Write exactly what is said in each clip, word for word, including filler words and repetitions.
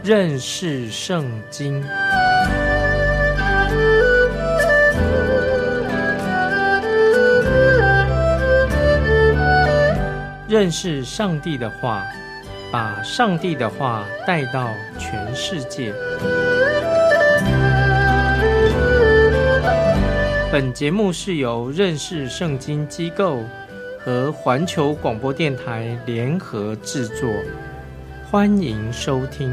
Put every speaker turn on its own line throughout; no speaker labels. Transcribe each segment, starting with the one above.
认识圣经。认识上帝的话，把上帝的话带到全世界。本节目是由认识圣经机构和环球广播电台联合制作，欢迎收听。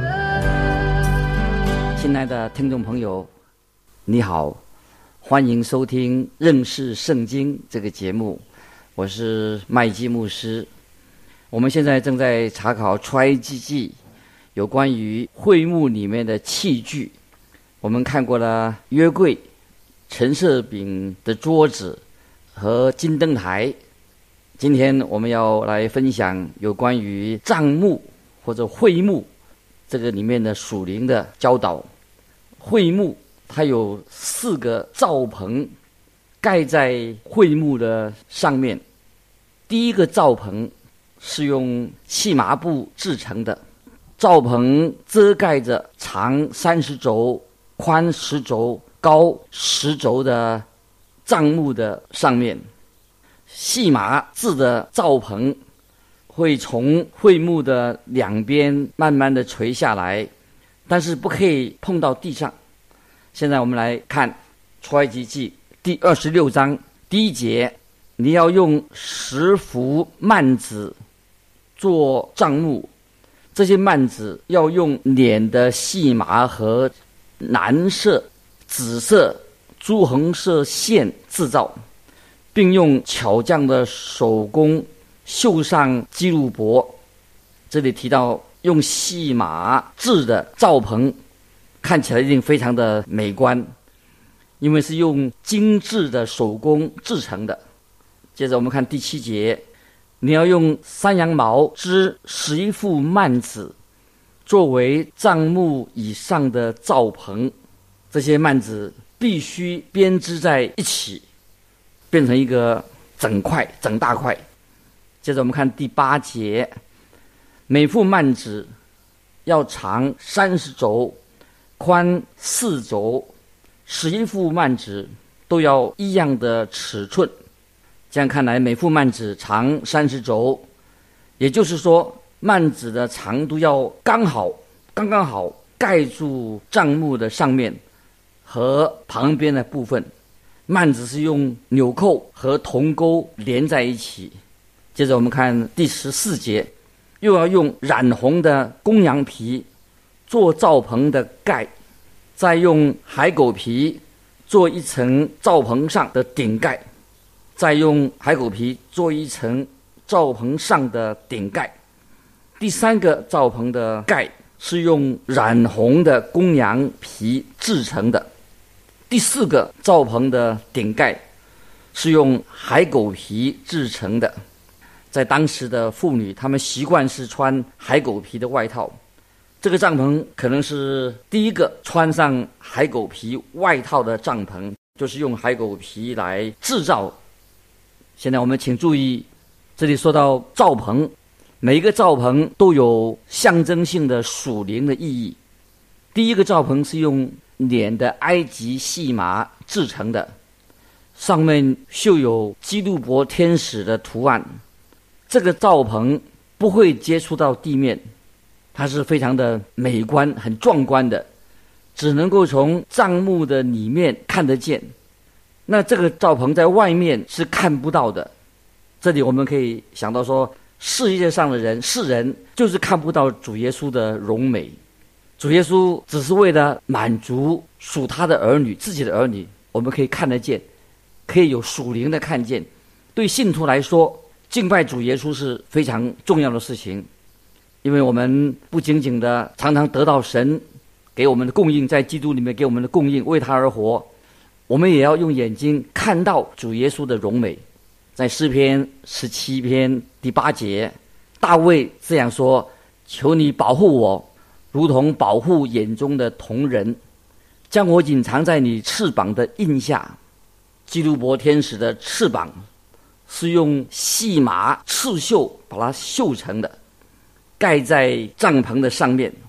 亲爱的听众朋友，你好，欢迎收听认识圣经这个节目，我是麦基牧师。我们现在正在查考出埃及记有关于会幕里面的器具，我们看过了约柜、陈设饼的桌子和金灯台。今天我们要来分享有关于帐幕或者会幕这个里面的属灵的教导。会幕它有四个罩棚盖在会幕的上面。第一个罩棚是用细麻布制成的，罩棚遮盖着长三十轴、宽十轴、高十轴的帐幕的上面。细麻制的罩棚会从会幕的两边慢慢的垂下来，但是不可以碰到地上。现在我们来看出埃及记第二十六章第一节，你要用十幅幔子做帐幕，这些幔子要用捻的细麻和蓝色、紫色、朱红色线制造，并用巧匠的手工绣上基路伯。这里提到用细麻制的罩棚，看起来一定非常的美观，因为是用精致的手工制成的。接着我们看第七节，你要用山羊毛织十一副幔子，作为帐幕以上的罩棚。这些幔子必须编织在一起，变成一个整块、整大块。接着我们看第八节，每副幔子要长三十轴，宽四轴，十一副幔子都要一样的尺寸。这样看来，每副幔子长三十轴，也就是说，幔子的长度要刚好、刚刚好盖住帐幕的上面和旁边的部分。幔子是用纽扣和铜钩连在一起。接着我们看第十四节，又要用染红的公羊皮做罩棚的盖，再用海狗皮做一层罩棚上的顶盖，再用海狗皮做一层罩棚上的顶盖。第三个罩棚的盖是用染红的公羊皮制成的。第四个罩棚的顶盖是用海狗皮制成的。在当时的妇女，她们习惯是穿海狗皮的外套。这个帐篷可能是第一个穿上海狗皮外套的帐篷，就是用海狗皮来制造。现在我们请注意，这里说到罩棚，每一个罩棚都有象征性的属灵的意义。第一个罩棚是用捻的埃及细麻制成的，上面绣有基路伯天使的图案。这个罩棚不会接触到地面，它是非常的美观、很壮观的，只能够从帐幕的里面看得见。那这个罩棚在外面是看不到的。这里我们可以想到说，世界上的人、世人就是看不到主耶稣的荣美。主耶稣只是为了满足属他的儿女、自己的儿女，我们可以看得见，可以有属灵的看见。对信徒来说，敬拜主耶稣是非常重要的事情，因为我们不仅仅的常常得到神给我们的供应，在基督里面给我们的供应，为他而活，我们也要用眼睛看到主耶稣的荣美。在诗篇十七篇第八节，大卫这样说：求你保护我，如同保护眼中的瞳人，将我隐藏在你翅膀的印下。基路伯天使的翅膀是用细麻刺绣把它绣成的，盖在帐篷的上面。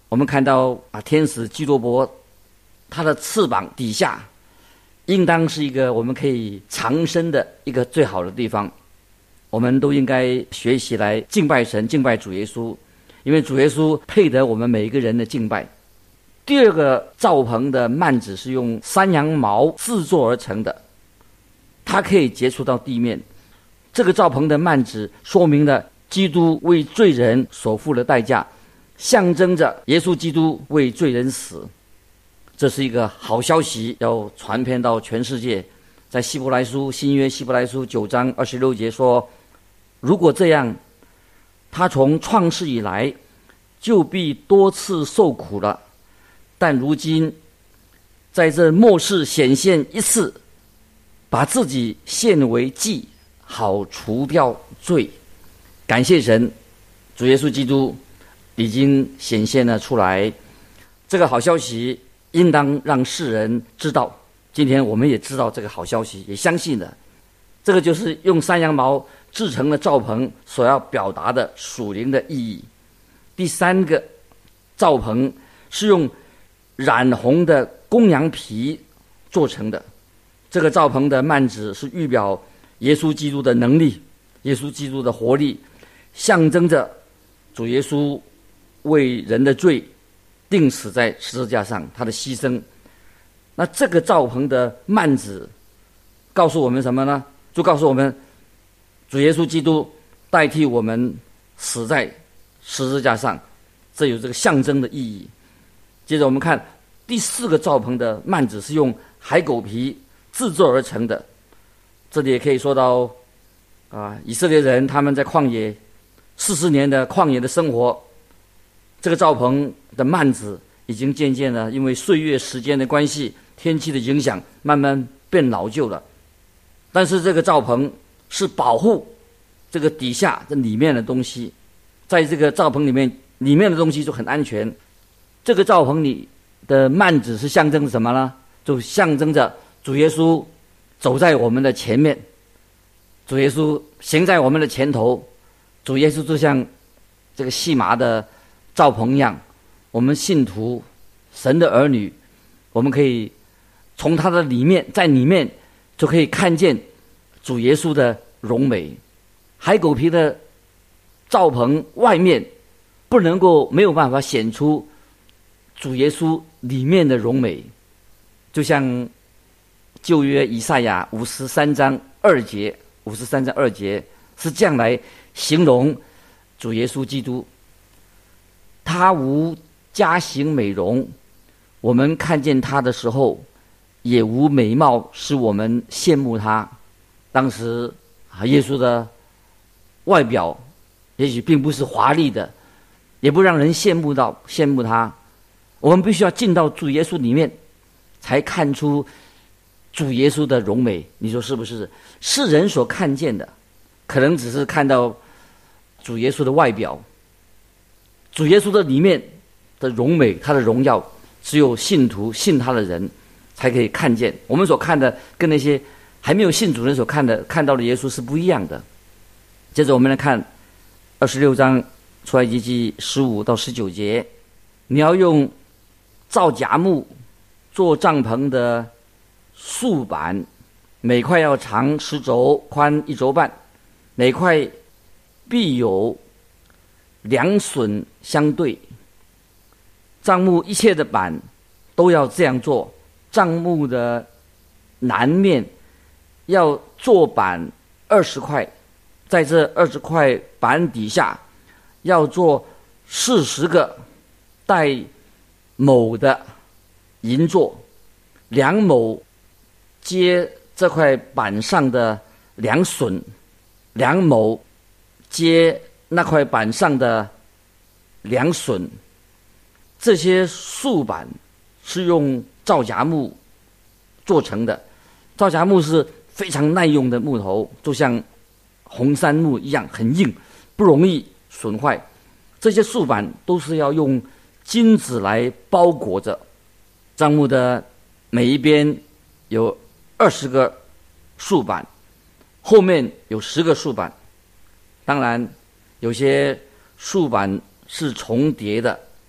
我们看到啊，天使基多伯他的翅膀底下应当是一个我们可以藏身的一个最好的地方。我们都应该学习来敬拜神，敬拜主耶稣，因为主耶稣配得我们每一个人的敬拜。第二个罩棚的幔子是用山羊毛制作而成的，它可以接触到地面。这个罩棚的幔子说明了基督为罪人所付的代价，象征着耶稣基督为罪人死。这是一个好消息，要传遍到全世界。在希伯来书，新约希伯来书九章二十六节说，如果这样，他从创世以来就必多次受苦了，但如今在这末世显现一次，把自己献为祭，好除掉罪。感谢神，主耶稣基督已经显现了出来。这个好消息应当让世人知道。今天我们也知道这个好消息，也相信了。这个就是用山羊毛制成的罩棚所要表达的属灵的意义。第三个罩棚是用染红的公羊皮做成的。这个罩棚的幔子是预表耶稣基督的能力，耶稣基督的活力，象征着主耶稣为人的罪钉死在十字架上，他的牺牲。那这个罩棚的幔子告诉我们什么呢？就告诉我们主耶稣基督代替我们死在十字架上，这有这个象征的意义。接着我们看第四个罩棚的幔子是用海狗皮制作而成的。这里也可以说到啊，以色列人他们在旷野四十年的旷野的生活，这个罩棚的幔子已经渐渐的因为岁月时间的关系，天气的影响，慢慢变老旧了。但是这个罩棚是保护这个底下这里面的东西，在这个罩棚里面，里面的东西就很安全。这个罩棚里的幔子是象征着什么呢？就象征着主耶稣走在我们的前面，主耶稣行在我们的前头，主耶稣就像这个细麻的罩棚一样，我们信徒神的儿女，我们可以从他的里面，在里面就可以看见主耶稣的荣美。海狗皮的罩棚外面不能够没有办法显出主耶稣里面的荣美，就像旧约以赛亚五十三章二节，五十三章二节是这样来形容主耶稣基督：他无佳形美容，我们看见他的时候也无美貌使我们羡慕他。当时啊，耶稣的外表也许并不是华丽的，也不让人羡慕到羡慕他。我们必须要进到主耶稣里面，才看出主耶稣的荣美。你说是不是？世人所看见的可能只是看到主耶稣的外表，主耶稣的里面的荣美，他的荣耀只有信徒信他的人才可以看见。我们所看的跟那些还没有信主人所看的看到的耶稣是不一样的。接着我们来看二十六章出埃及记十五到十九节，你要用皂荚木做帐篷的竖板，每块要长十肘，宽一肘半，每块必有两榫相对。帐幕一切的板都要这样做。帐幕的南面要做板二十块，在这二十块板底下要做四十个带卯的银座，两卯接这块板上的两榫，两卯接那块板上的两榫。这些竖板是用皂荚木做成的，皂荚木是非常耐用的木头，就像红杉木一样，很硬，不容易损坏。这些竖板都是要用金子来包裹着。帐幕的每一边有二十个竖板，后面有十个竖板。当然有些竖板是重叠的，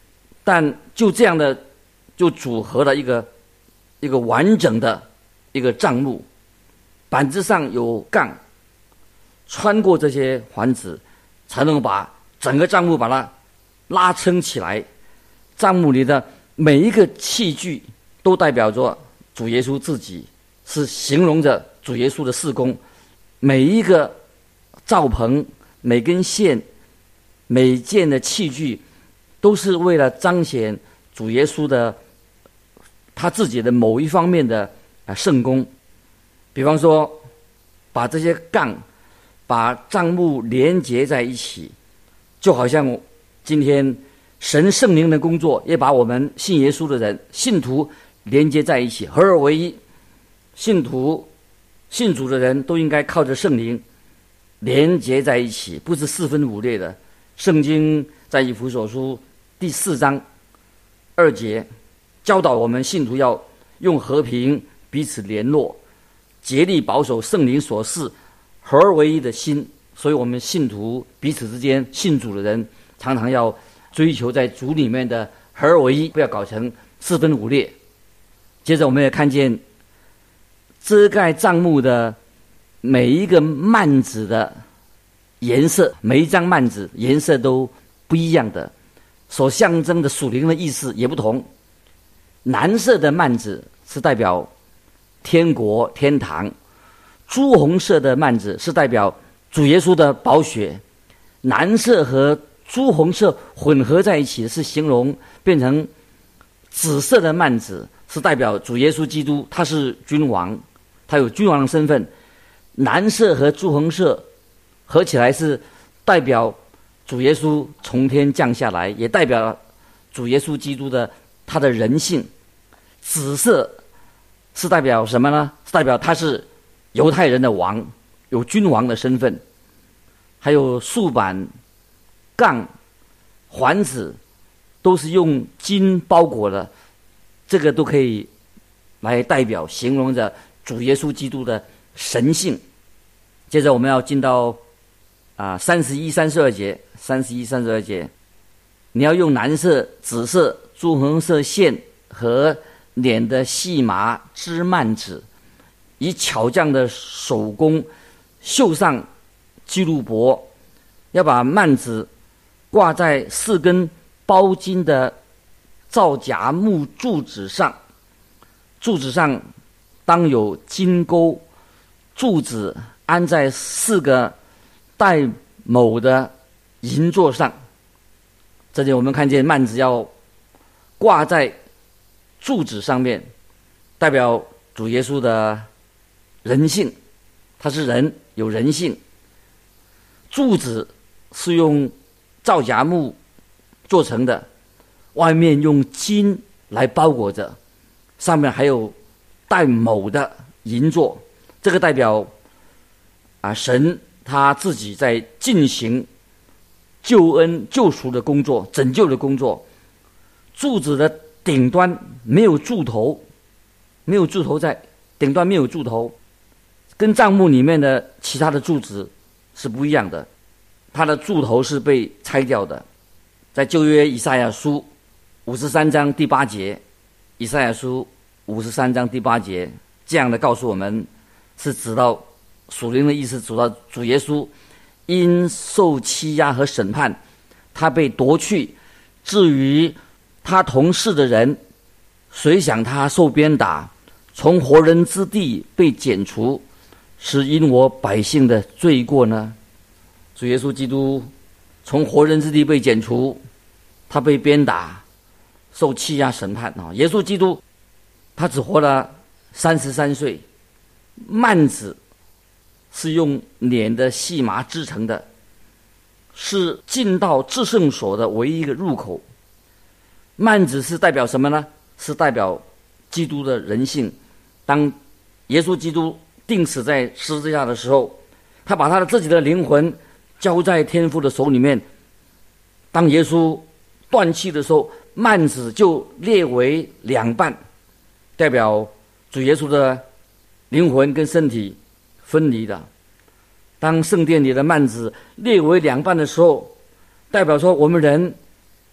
但就这样的就组合了一个一个完整的一个帐幕，板子上有杠，穿过这些环子，才能把整个帐幕把它拉撑起来。帐幕里的每一个器具都代表着主耶稣自己，是形容着主耶稣的事工。每一个罩棚、每根线、每件的器具，都是为了彰显主耶稣的他自己的某一方面的啊圣工。比方说，把这些杠把帐幕连接在一起，就好像今天神圣灵的工作也把我们信耶稣的人信徒连接在一起，合而为一。信徒信主的人都应该靠着圣灵连接在一起，不是四分五裂的。圣经在以弗所书第四章二节教导我们信徒要用和平彼此联络，竭力保守圣灵所示合而为一的心。所以我们信徒彼此之间，信主的人常常要追求在主里面的合而为一，不要搞成四分五裂。接着我们也看见遮盖帐幕的每一个幔子的颜色，每一张幔子颜色都不一样的，所象征的属灵的意思也不同。蓝色的幔子是代表天国天堂，朱红色的幔子是代表主耶稣的宝血，蓝色和朱红色混合在一起是形容变成紫色的幔子，是代表主耶稣基督，他是君王，他有君王的身份。蓝色和朱红色合起来是代表主耶稣从天降下来，也代表主耶稣基督的他的人性。紫色是代表什么呢？是代表他是犹太人的王，有君王的身份。还有竖板、杠、环子都是用金包裹的，这个都可以来代表形容着主耶稣基督的神性。接着我们要进到啊三十一、三十二节，三十一、三十二节，你要用蓝色、紫色、朱红色线和捻的细麻织幔子，以巧匠的手工绣上基路伯，要把幔子挂在四根包金的皂荚木柱子上，柱子上当有金钩，柱子安在四个带卯的银座上。这里我们看见幔子要挂在柱子上面，代表主耶稣的人性，他是人，有人性。柱子是用皂荚木做成的，外面用金来包裹着，上面还有带卯的银座，这个代表啊神他自己在进行救恩救赎的工作，拯救的工作。柱子的顶端没有柱头，没有柱头在顶端，没有柱头，跟帐幕里面的其他的柱子是不一样的，它的柱头是被拆掉的。在旧约以赛亚书五十三章第八节，以赛亚书五十三章第八节这样的告诉我们，是指到属灵的意思，指到主耶稣因受欺压和审判，他被夺去，至于他同事的人，谁想他受鞭打，从活人之地被剪除，是因我百姓的罪过呢？主耶稣基督从活人之地被剪除，他被鞭打，受欺压审判啊！耶稣基督他只活了三十三岁。幔子是用捻的细麻织成的，是进到至圣所的唯一一个入口。幔子是代表什么呢？是代表基督的人性。当耶稣基督钉死在十字架的时候，他把他的自己的灵魂交在天父的手里面。当耶稣断气的时候，幔子就裂为两半，代表主耶稣的灵魂跟身体分离的。当圣殿里的幔子裂为两半的时候，代表说我们人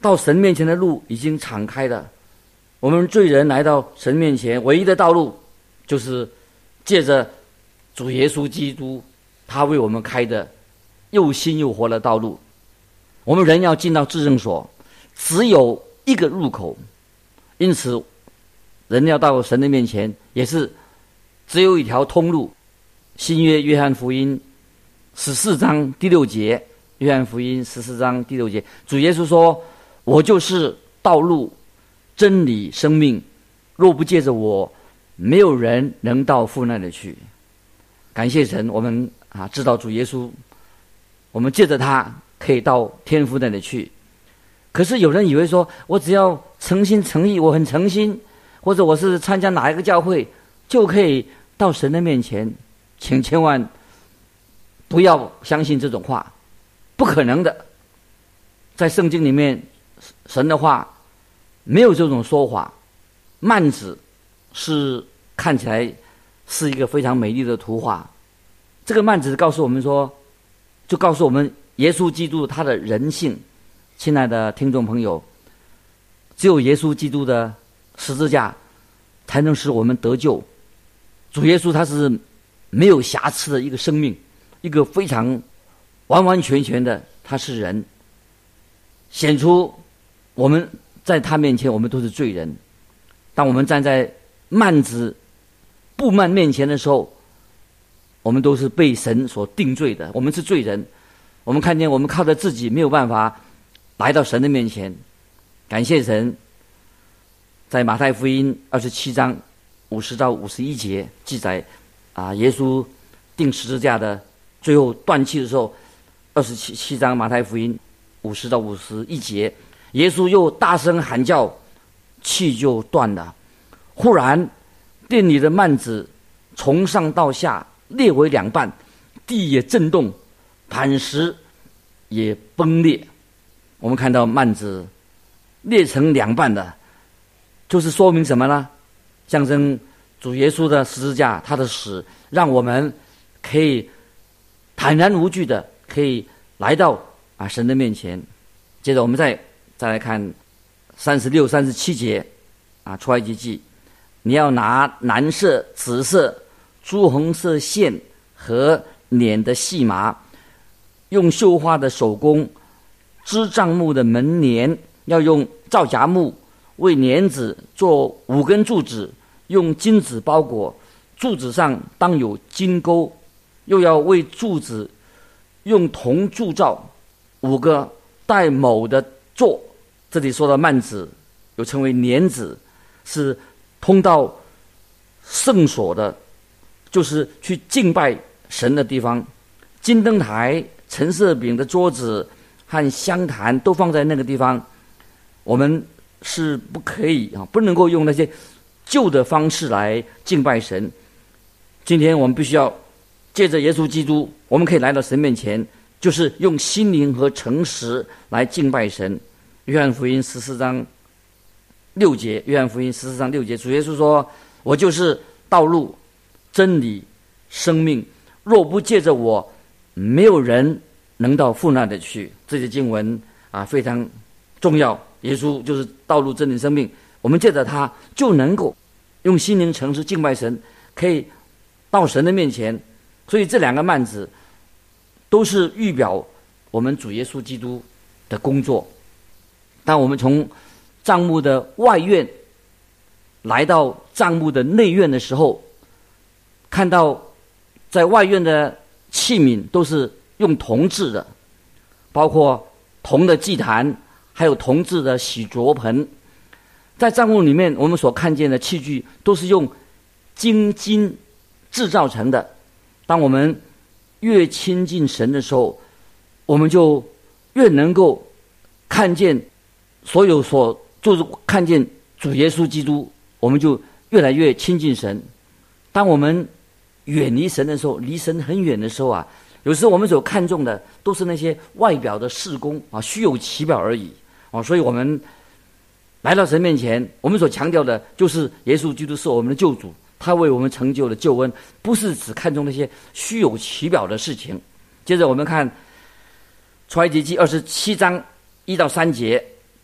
到神面前的路已经敞开了。我们罪人来到神面前，唯一的道路就是借着主耶稣基督，他为我们开的又新又活的道路。我们人要进到至圣所，只有一个入口，因此人要到神的面前也是只有一条通路。新约约翰福音十四章第六节，约翰福音十四章第六节，主耶稣说：我就是道路真理生命，若不借着我，没有人能到父那里去。感谢神，我们啊知道主耶稣，我们借着他可以到天父那里去。可是有人以为说，我只要诚心诚意，我很诚心，或者我是参加哪一个教会，就可以到神的面前。请千万不要相信这种话，不可能的。在圣经里面，神的话没有这种说法。幔子是看起来是一个非常美丽的图画，这个幔子告诉我们说，就告诉我们耶稣基督他的人性。亲爱的听众朋友，只有耶稣基督的十字架才能使我们得救。主耶稣他是没有瑕疵的一个生命，一个非常完完全全的，他是人，显出我们在他面前我们都是罪人。当我们站在幔子布幔面前的时候，我们都是被神所定罪的，我们是罪人。我们看见我们靠着自己没有办法来到神的面前。感谢神，在马太福音二十七章五十到五十一节记载啊，耶稣钉十字架的最后断气的时候，二十七七章马太福音五十到五十一节，耶稣又大声喊叫，气就断了。忽然，殿里的幔子从上到下裂为两半，地也震动，磐石也崩裂。我们看到幔子裂成两半的，就是说明什么呢？象征主耶稣的十字架，他的死，让我们可以坦然无惧的可以来到啊神的面前。接着我们再再来看三十六、三十七节啊，出埃及记，你要拿蓝色、紫色、朱红色线和捻的细麻，用绣花的手工织帐幕的门帘，要用皂荚木为帘子做五根柱子，用金子包裹，柱子上当有金钩，又要为柱子用铜铸造五个带卯的座。这里说到幔子又称为帘子，是通到圣所的，就是去敬拜神的地方。金灯台、陈设饼的桌子和香坛都放在那个地方。我们是不可以啊，不能够用那些旧的方式来敬拜神。今天我们必须要借着耶稣基督，我们可以来到神面前，就是用心灵和诚实来敬拜神。约翰福音十四章六节，约翰福音十四章六节，主耶稣说：我就是道路、真理、生命，若不借着我，没有人能到父那里去。这些经文啊非常重要。耶稣就是道路、真理、生命，我们借着他就能够用心灵诚实敬拜神，可以到神的面前。所以这两个幔子都是预表我们主耶稣基督的工作。当我们从帐幕的外院来到帐幕的内院的时候，看到在外院的器皿都是用铜制的，包括铜的祭坛，还有铜制的洗濯盆。在帐幕里面我们所看见的器具都是用精金制造成的。当我们越亲近神的时候，我们就越能够看见所有所就是看见主耶稣基督，我们就越来越亲近神。当我们远离神的时候，离神很远的时候啊，有时候我们所看重的都是那些外表的事工啊，虚有其表而已啊。所以我们来到神面前，我们所强调的就是耶稣基督是我们的救主，他为我们成就了救恩，不是只看重那些虚有其表的事情。接着我们看出埃及记二十七章一到三节，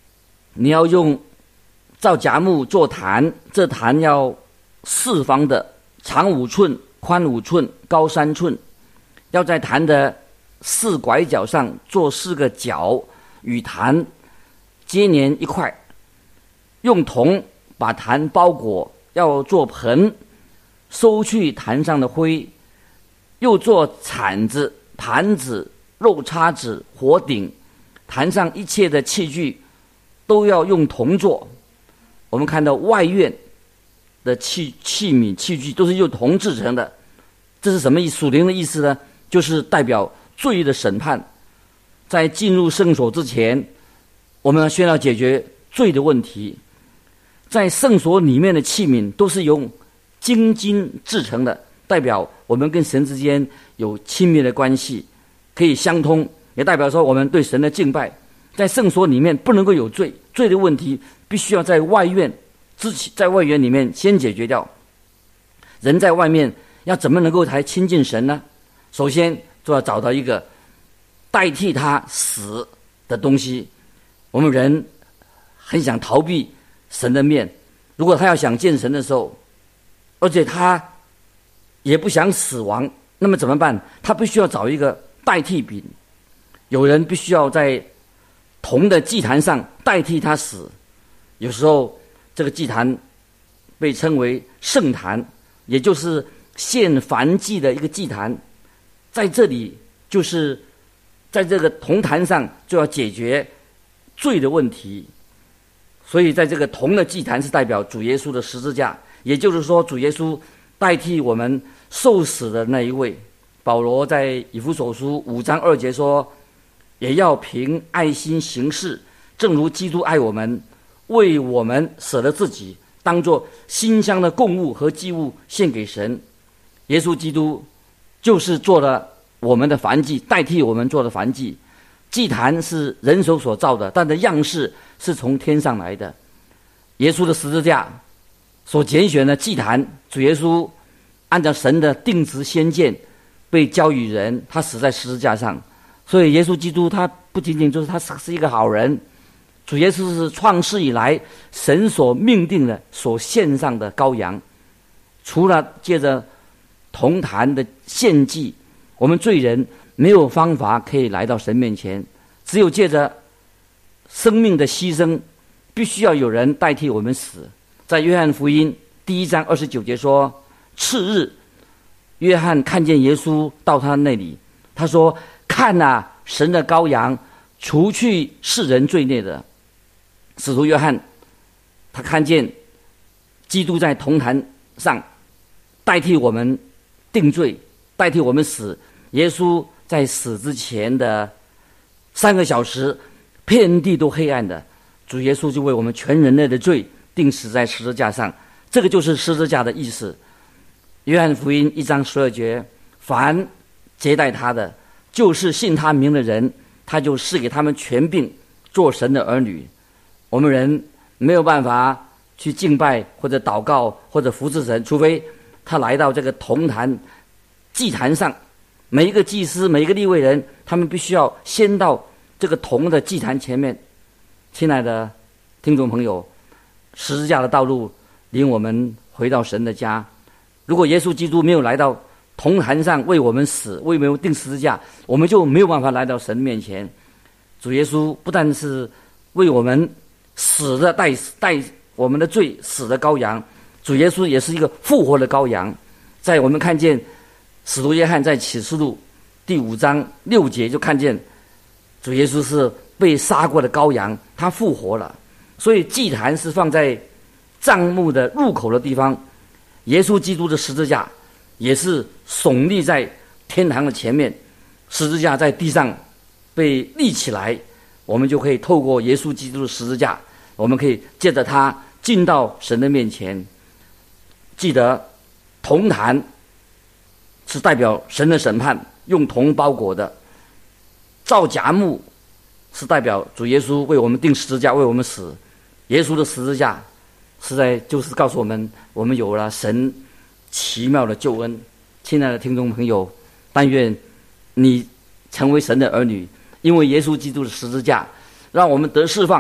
你要用皂荚木做坛，这坛要四方的，长五寸，宽五寸，高三寸，要在坛的四拐角上做四个角，与坛接连一块，用铜把坛包裹，要做盆，收去坛上的灰，又做铲子、盘子、肉叉子、火鼎，坛上一切的器具都要用铜做。我们看到外院的器器皿器具都是用铜制成的，这是什么意思？属灵的意思呢？就是代表罪的审判。在进入圣所之前，我们需要解决罪的问题。在圣所里面的器皿都是用精金制成的，代表我们跟神之间有亲密的关系，可以相通，也代表说我们对神的敬拜。在圣所里面不能够有罪，罪的问题必须要在外院之前，在外院里面先解决掉。人在外面要怎么能够才亲近神呢？首先就要找到一个代替他死的东西。我们人很想逃避神的面，如果他要想见神的时候，而且他也不想死亡，那么怎么办？他必须要找一个代替品。有人必须要在铜的祭坛上代替他死，有时候这个祭坛被称为圣坛，也就是献燔祭的一个祭坛。在这里就是在这个铜坛上就要解决罪的问题，所以在这个铜的祭坛是代表主耶稣的十字架，也就是说主耶稣代替我们受死的那一位。保罗在以弗所书五章二节说，也要凭爱心行事，正如基督爱我们，为我们舍了自己，当作馨香的供物和祭物献给神。耶稣基督就是做了我们的燔祭，代替我们做的燔祭。祭坛是人手所造的，但的样式是从天上来的。耶稣的十字架所拣选的祭坛，主耶稣按照神的定旨先见被交与人，他死在十字架上。所以耶稣基督他不仅仅就是他是一个好人，主耶稣是创世以来神所命定的所献上的羔羊。除了借着铜坛的献祭，我们罪人没有方法可以来到神面前，只有借着生命的牺牲，必须要有人代替我们死。在约翰福音第一章二十九节说，次日约翰看见耶稣到他那里，他说，看啊，神的羔羊，除去世人罪孽的。使徒约翰他看见基督在铜坛上代替我们定罪，代替我们死。耶稣在死之前的三个小时，遍地都黑暗的，主耶稣就为我们全人类的罪钉死在十字架上。这个就是十字架的意思。约翰福音一章十二节，凡接待他的，就是信他名的人，他就赐给他们权柄做神的儿女。我们人没有办法去敬拜或者祷告或者服侍神，除非他来到这个铜坛祭坛上。每一个祭司，每一个利未人，他们必须要先到这个铜的祭坛前面。亲爱的听众朋友，十字架的道路领我们回到神的家。如果耶稣基督没有来到铜坛上为我们死，为我们钉十字架，我们就没有办法来到神面前。主耶稣不但是为我们死的代代我们的罪死的羔羊，主耶稣也是一个复活的羔羊。在我们看见使徒约翰在启示录第五章六节就看见主耶稣是被杀过的羔羊，他复活了。所以祭坛是放在帐幕的入口的地方，耶稣基督的十字架也是耸立在天堂的前面，十字架在地上被立起来，我们就可以透过耶稣基督的十字架，我们可以借着它进到神的面前。记得铜坛是代表神的审判，用铜包裹的；皂荚木是代表主耶稣为我们钉十字架，为我们死。耶稣的十字架实在就是告诉我们，我们有了神奇妙的救恩。亲爱的听众朋友，但愿你成为神的儿女，因为耶稣基督的十字架让我们得释放，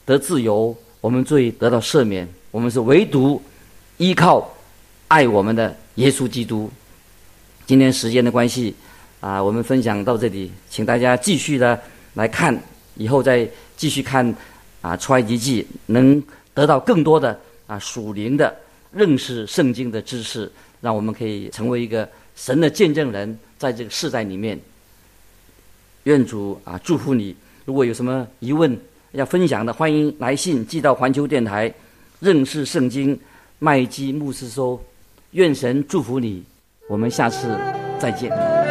得自由，我们罪得到赦免，我们是唯独依靠爱我们的耶稣基督。今天时间的关系啊，我们分享到这里，请大家继续的来看，以后再继续看啊出埃及记，能得到更多的啊属灵的认识圣经的知识，让我们可以成为一个神的见证人，在这个世代里面。愿主啊祝福你。如果有什么疑问要分享的，欢迎来信寄到环球电台认识圣经麦基牧师收。愿神祝福你，我们下次再见。